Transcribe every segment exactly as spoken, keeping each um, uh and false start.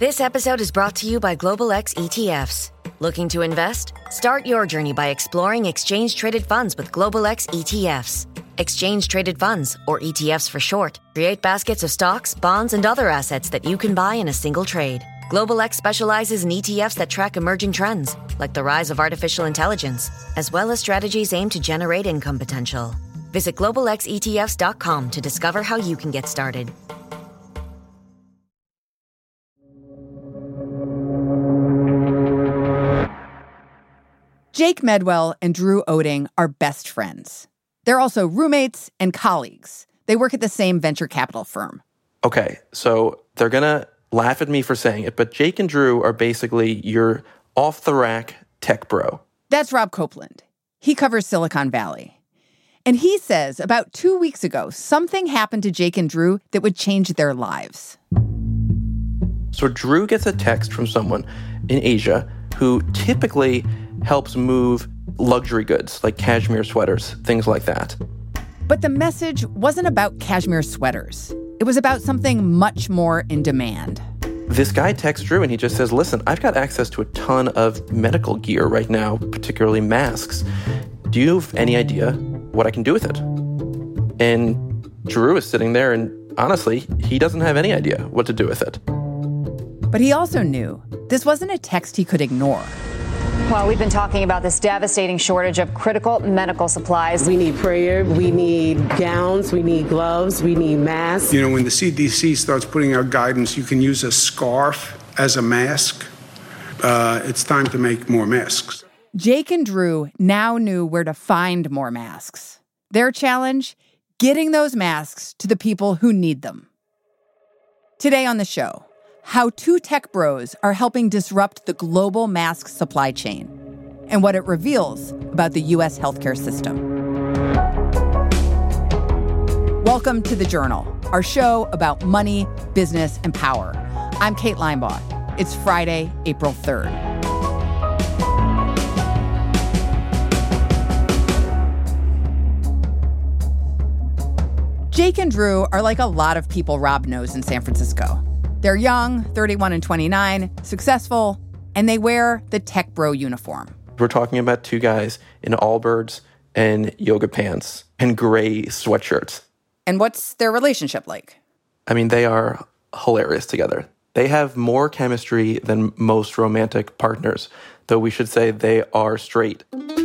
This episode is brought to you by Global X E T Fs. Looking to invest? Start your journey by exploring exchange-traded funds with Global X E T Fs. Exchange-traded funds, or E T Fs for short, create baskets of stocks, bonds, and other assets that you can buy in a single trade. Global X specializes in E T Fs that track emerging trends, like the rise of artificial intelligence, as well as strategies aimed to generate income potential. Visit global x e t f s dot com to discover how you can get started. Jake Medwell and Drew Oetting are best friends. They're also roommates and colleagues. They work at the same venture capital firm. Okay, so they're going to laugh at me for saying it, but Jake and Drew are basically your off-the-rack tech bro. That's Rob Copeland. He covers Silicon Valley. And he says about two weeks ago, something happened to Jake and Drew that would change their lives. So Drew gets a text from someone in Asia who typically helps move luxury goods like cashmere sweaters, things like that. But the message wasn't about cashmere sweaters. It was about something much more in demand. This guy texts Drew and he just says, listen, I've got access to a ton of medical gear right now, particularly masks. Do you have any idea what I can do with it? And Drew is sitting there and honestly, he doesn't have any idea what to do with it. But he also knew this wasn't a text he could ignore. Well, we've been talking about this devastating shortage of critical medical supplies. We need prayer, we need gowns, we need gloves, we need masks. You know, when the C D C starts putting out guidance, you can use a scarf as a mask. Uh, it's time to make more masks. Jake and Drew now knew where to find more masks. Their challenge? Getting those masks to the people who need them. Today on the show, how two tech bros are helping disrupt the global mask supply chain and what it reveals about the U S healthcare system. Welcome to The Journal, our show about money, business, and power. I'm Kate Linebaugh. It's Friday, April third. Jake and Drew are like a lot of people Rob knows in San Francisco. They're young, thirty-one and twenty-nine, successful, and they wear the tech bro uniform. We're talking about two guys in Allbirds and yoga pants and gray sweatshirts. And what's their relationship like? I mean, they are hilarious together. They have more chemistry than most romantic partners, though we should say they are straight.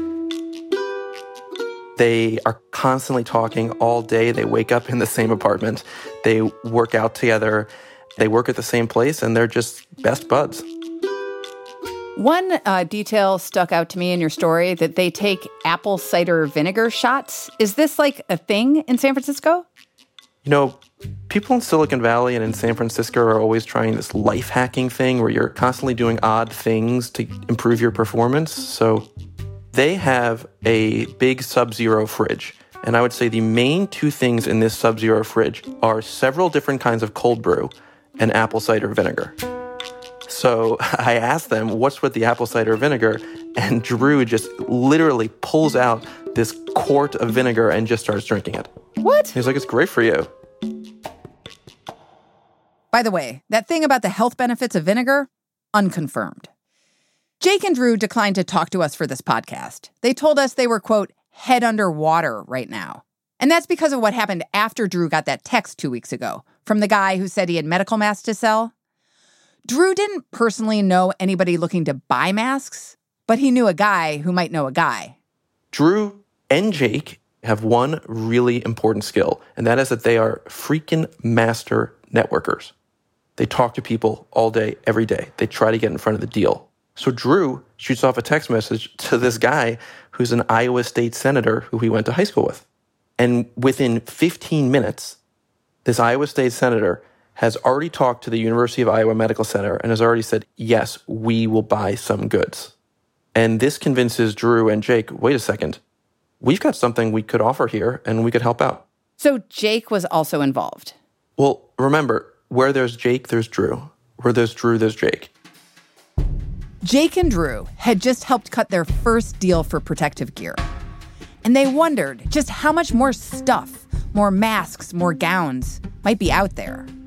They are constantly talking all day. They wake up in the same apartment. They work out together. They work at the same place, and they're just best buds. One uh, detail stuck out to me in your story, that they take apple cider vinegar shots. Is this like a thing in San Francisco? You know, people in Silicon Valley and in San Francisco are always trying this life hacking thing where you're constantly doing odd things to improve your performance. So they have a big Sub-Zero fridge. And I would say the main two things in this Sub-Zero fridge are several different kinds of cold brew and apple cider vinegar. So I asked them, what's with the apple cider vinegar? And Drew just literally pulls out this quart of vinegar and just starts drinking it. What? He's like, it's great for you. By the way, that thing about the health benefits of vinegar, unconfirmed. Jake and Drew declined to talk to us for this podcast. They told us they were, quote, head under water right now. And that's because of what happened after Drew got that text two weeks ago from the guy who said he had medical masks to sell. Drew didn't personally know anybody looking to buy masks, but he knew a guy who might know a guy. Drew and Jake have one really important skill, and that is that they are freaking master networkers. They talk to people all day, every day. They try to get in front of the deal. So Drew shoots off a text message to this guy who's an Iowa State senator who he went to high school with. And within fifteen minutes, this Iowa State senator has already talked to the University of Iowa Medical Center and has already said, yes, we will buy some goods. And this convinces Drew and Jake, wait a second, we've got something we could offer here and we could help out. So Jake was also involved. Well, remember, where there's Jake, there's Drew. Where there's Drew, there's Jake. Jake and Drew had just helped cut their first deal for protective gear. And they wondered just how much more stuff, more masks, more gowns might be out there.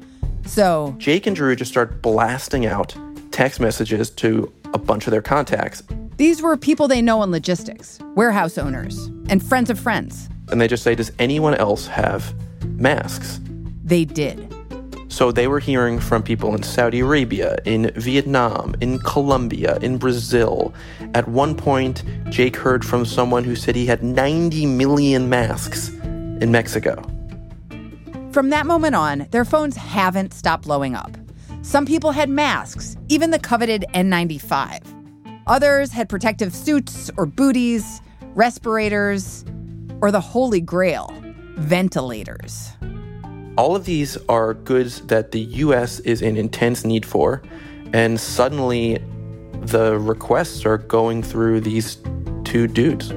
So Jake and Drew just start blasting out text messages to a bunch of their contacts. These were people they know in logistics, warehouse owners, and friends of friends. And they just say, does anyone else have masks? They did. So they were hearing from people in Saudi Arabia, in Vietnam, in Colombia, in Brazil. At one point, Jake heard from someone who said he had ninety million masks in Mexico. From that moment on, their phones haven't stopped blowing up. Some people had masks, even the coveted N ninety-five. Others had protective suits or booties, respirators, or the holy grail, ventilators. All of these are goods that the U S is in intense need for, and suddenly the requests are going through these two dudes.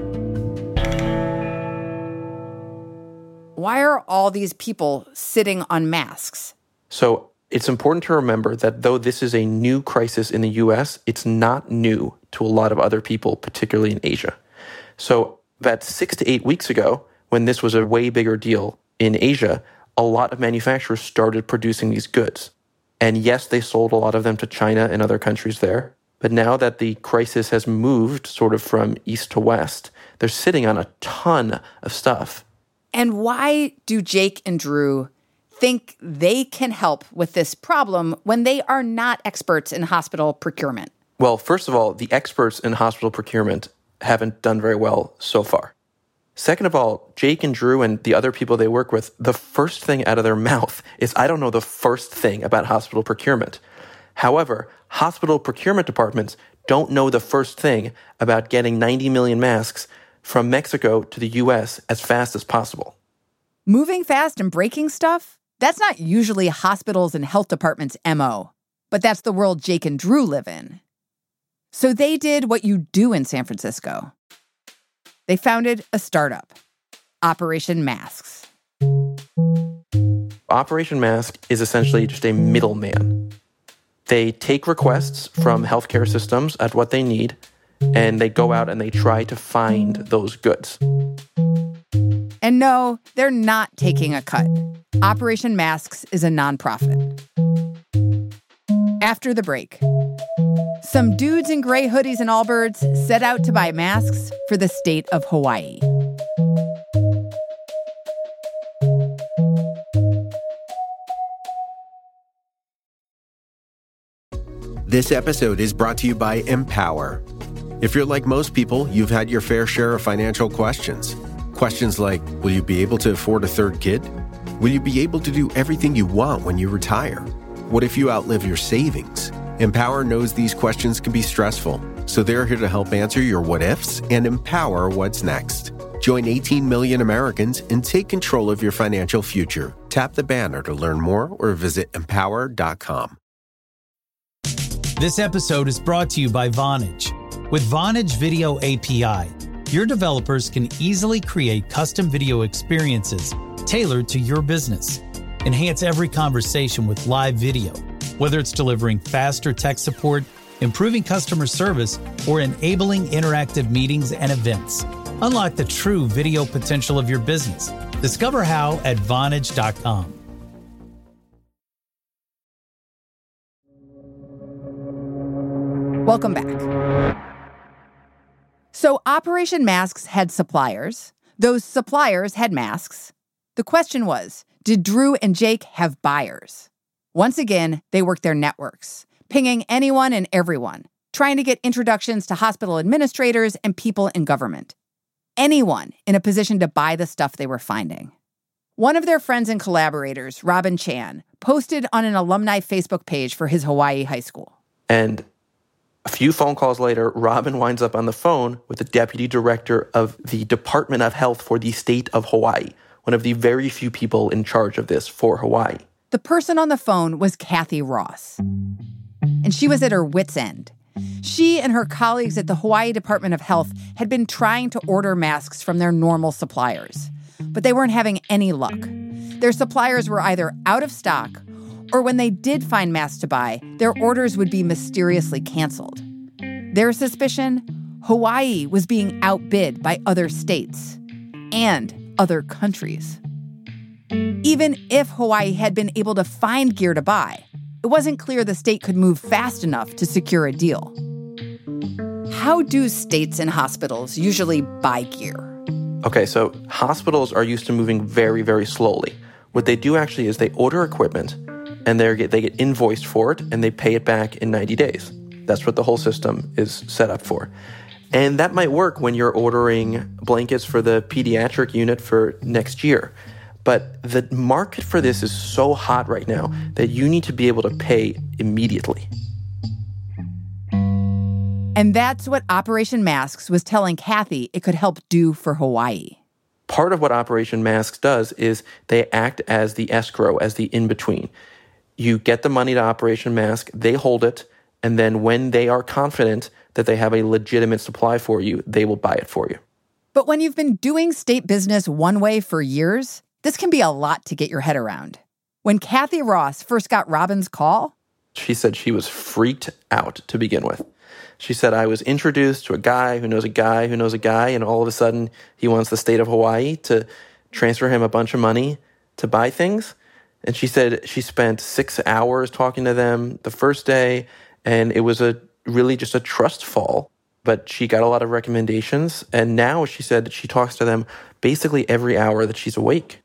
Why are all these people sitting on masks? So it's important to remember that though this is a new crisis in the U S, it's not new to a lot of other people, particularly in Asia. So that six to eight weeks ago, when this was a way bigger deal in Asia, a lot of manufacturers started producing these goods. And yes, they sold a lot of them to China and other countries there. But now that the crisis has moved sort of from east to west, they're sitting on a ton of stuff. And why do Jake and Drew think they can help with this problem when they are not experts in hospital procurement? Well, first of all, the experts in hospital procurement haven't done very well so far. Second of all, Jake and Drew and the other people they work with, the first thing out of their mouth is, I don't know the first thing about hospital procurement. However, hospital procurement departments don't know the first thing about getting ninety million masks from Mexico to the U S as fast as possible. Moving fast and breaking stuff? That's not usually hospitals and health departments' M O, but that's the world Jake and Drew live in. So they did what you do in San Francisco. They founded a startup, Operation Masks. Operation Mask is essentially just a middleman. They take requests from healthcare systems at what they need, and they go out and they try to find those goods. And no, they're not taking a cut. Operation Masks is a nonprofit. After the break, some dudes in gray hoodies and Allbirds set out to buy masks for the state of Hawaii. This episode is brought to you by Empower. If you're like most people, you've had your fair share of financial questions. Questions like, will you be able to afford a third kid? Will you be able to do everything you want when you retire? What if you outlive your savings? Empower knows these questions can be stressful, so they're here to help answer your what-ifs and empower what's next. Join eighteen million Americans and take control of your financial future. Tap the banner to learn more or visit empower dot com. This episode is brought to you by Vonage. With Vonage Video A P I, your developers can easily create custom video experiences tailored to your business. Enhance every conversation with live video, whether it's delivering faster tech support, improving customer service, or enabling interactive meetings and events. Unlock the true video potential of your business. Discover how at vonage dot com. Welcome back. So Operation Masks had suppliers. Those suppliers had masks. The question was, did Drew and Jake have buyers? Once again, they worked their networks, pinging anyone and everyone, trying to get introductions to hospital administrators and people in government. Anyone in a position to buy the stuff they were finding. One of their friends and collaborators, Robin Chan, posted on an alumni Facebook page for his Hawaii high school. And a few phone calls later, Robin winds up on the phone with the deputy director of the Department of Health for the state of Hawaii, one of the very few people in charge of this for Hawaii. The person on the phone was Kathy Ross, and she was at her wit's end. She and her colleagues at the Hawaii Department of Health had been trying to order masks from their normal suppliers, but they weren't having any luck. Their suppliers were either out of stock, or when they did find masks to buy, their orders would be mysteriously canceled. Their suspicion? Hawaii was being outbid by other states and other countries. Even if Hawaii had been able to find gear to buy, it wasn't clear the state could move fast enough to secure a deal. How do states and hospitals usually buy gear? Okay, so hospitals are used to moving very, very slowly. What they do actually is they order equipment, and they get they get invoiced for it, and they pay it back in ninety days. That's what the whole system is set up for. And that might work when you're ordering blankets for the pediatric unit for next year. But the market for this is so hot right now that you need to be able to pay immediately. And that's what Operation Masks was telling Kathy it could help do for Hawaii. Part of what Operation Masks does is they act as the escrow, as the in-between. You get the money to Operation Mask, they hold it, and then when they are confident that they have a legitimate supply for you, they will buy it for you. But when you've been doing state business one way for years, this can be a lot to get your head around. When Kathy Ross first got Robin's call, she said she was freaked out to begin with. She said, I was introduced to a guy who knows a guy who knows a guy, and all of a sudden he wants the state of Hawaii to transfer him a bunch of money to buy things. And she said she spent six hours talking to them the first day, and it was a really just a trust fall. But she got a lot of recommendations, and now she said that she talks to them basically every hour that she's awake.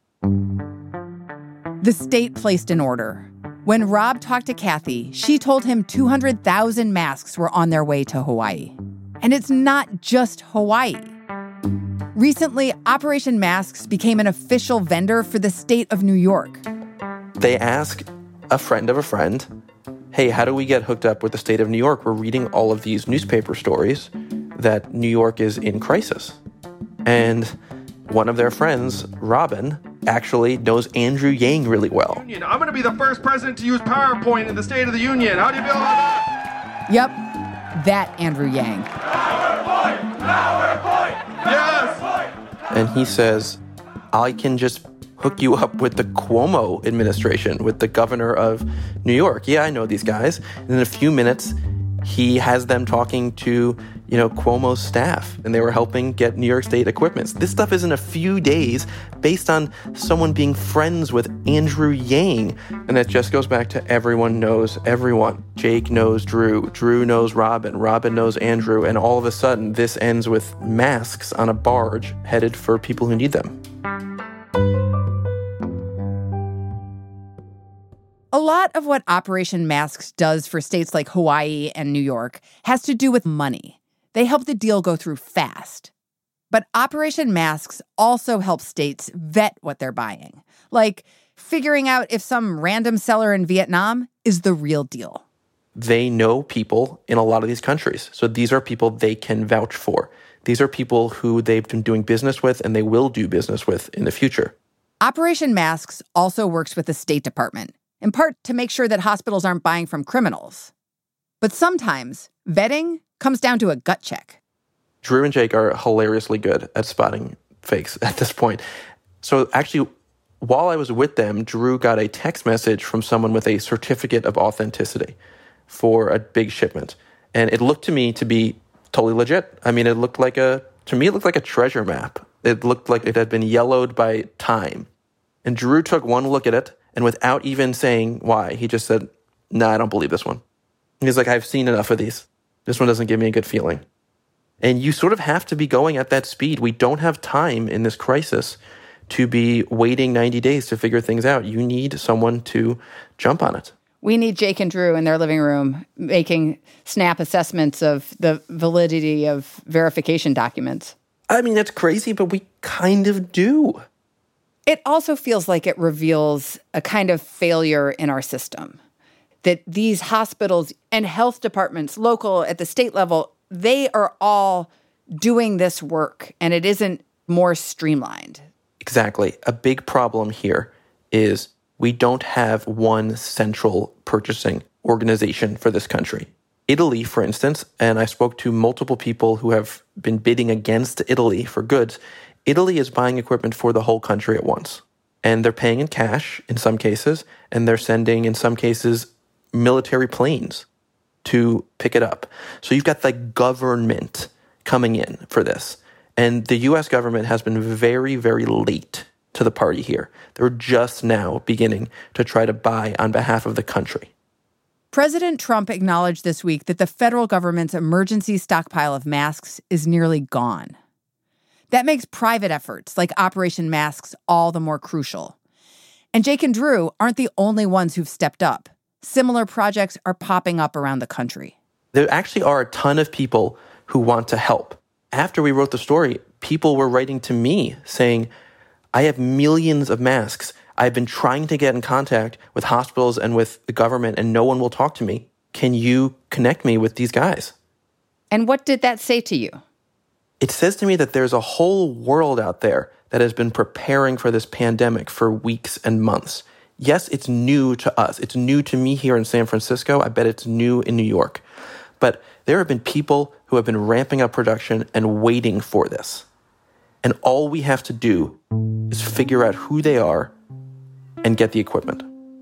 The state placed an order. When Rob talked to Kathy, she told him two hundred thousand masks were on their way to Hawaii. And it's not just Hawaii. Recently, Operation Masks became an official vendor for the state of New York. They asked a friend of a friend, hey, how do we get hooked up with the state of New York? We're reading all of these newspaper stories that New York is in crisis. And one of their friends, Robin, actually knows Andrew Yang really well. I'm going to be the first president to use PowerPoint in the State of the Union. How do you feel about that? Yep, that Andrew Yang. PowerPoint! PowerPoint! Yes! And he says, I can just hook you up with the Cuomo administration, with the governor of New York. Yeah, I know these guys. And in a few minutes, he has them talking to, you know, Cuomo's staff, and they were helping get New York State equipment. This stuff is in a few days based on someone being friends with Andrew Yang. And that just goes back to everyone knows everyone. Jake knows Drew. Drew knows Robin. Robin knows Andrew. And all of a sudden, this ends with masks on a barge headed for people who need them. A lot of what Operation Masks does for states like Hawaii and New York has to do with money. They help the deal go through fast. But Operation Masks also helps states vet what they're buying, like figuring out if some random seller in Vietnam is the real deal. They know people in a lot of these countries. So these are people they can vouch for. These are people who they've been doing business with and they will do business with in the future. Operation Masks also works with the State Department, in part to make sure that hospitals aren't buying from criminals. But sometimes vetting comes down to a gut check. Drew and Jake are hilariously good at spotting fakes at this point. So actually, while I was with them, Drew got a text message from someone with a certificate of authenticity for a big shipment. And it looked to me to be totally legit. I mean, it looked like a, to me, it looked like a treasure map. It looked like it had been yellowed by time. And Drew took one look at it, and without even saying why, he just said, nah, I don't believe this one. He's like, I've seen enough of these. This one doesn't give me a good feeling. And you sort of have to be going at that speed. We don't have time in this crisis to be waiting ninety days to figure things out. You need someone to jump on it. We need Jake and Drew in their living room making snap assessments of the validity of verification documents. I mean, that's crazy, but we kind of do. It also feels like it reveals a kind of failure in our system. That these hospitals and health departments, local, at the state level, they are all doing this work, and it isn't more streamlined. Exactly. A big problem here is we don't have one central purchasing organization for this country. Italy, for instance, and I spoke to multiple people who have been bidding against Italy for goods. Italy is buying equipment for the whole country at once. And they're paying in cash in some cases, and they're sending, in some cases, military planes to pick it up. So you've got the government coming in for this. And the U S government has been very, very late to the party here. They're just now beginning to try to buy on behalf of the country. President Trump acknowledged this week that the federal government's emergency stockpile of masks is nearly gone. That makes private efforts like Operation Masks all the more crucial. And Jake and Drew aren't the only ones who've stepped up. Similar projects are popping up around the country. There actually are a ton of people who want to help. After we wrote the story, people were writing to me saying, I have millions of masks. I've been trying to get in contact with hospitals and with the government, and no one will talk to me. Can you connect me with these guys? And what did that say to you? It says to me that there's a whole world out there that has been preparing for this pandemic for weeks and months. Yes, it's new to us. It's new to me here in San Francisco. I bet it's new in New York. But there have been people who have been ramping up production and waiting for this. And all we have to do is figure out who they are and get the equipment.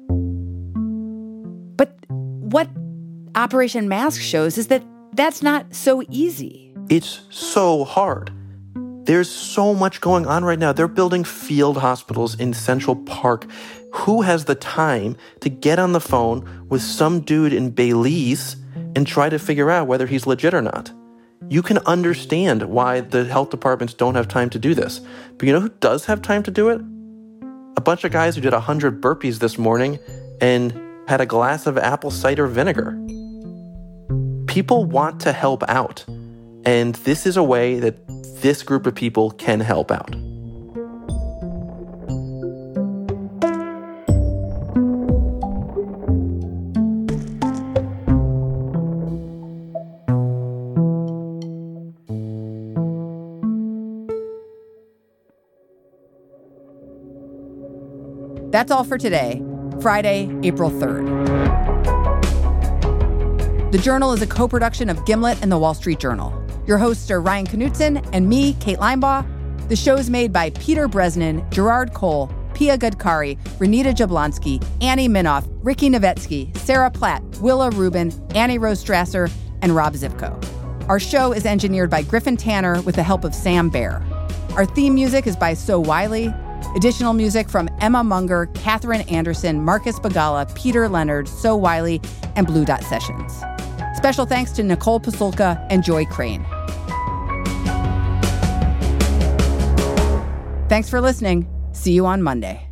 But what Operation Mask shows is that that's not so easy. It's so hard. There's so much going on right now. They're building field hospitals in Central Park. Who has the time to get on the phone with some dude in Belize and try to figure out whether he's legit or not? You can understand why the health departments don't have time to do this. But you know who does have time to do it? A bunch of guys who did one hundred burpees this morning and had a glass of apple cider vinegar. People want to help out. And this is a way that this group of people can help out. That's all for today, Friday, April third. The Journal is a co-production of Gimlet and The Wall Street Journal. Your hosts are Ryan Knutson and me, Kate Linebaugh. The show is made by Peter Bresnan, Gerard Cole, Pia Gadkari, Renita Jablonski, Annie Minoff, Ricky Novetsky, Sarah Platt, Willa Rubin, Annie Rose Strasser, and Rob Zivko. Our show is engineered by Griffin Tanner with the help of Sam Baer. Our theme music is by So Wiley. Additional music from Emma Munger, Catherine Anderson, Marcus Bagala, Peter Leonard, So Wiley, and Blue Dot Sessions. Special thanks to Nicole Pasulka and Joy Crane. Thanks for listening. See you on Monday.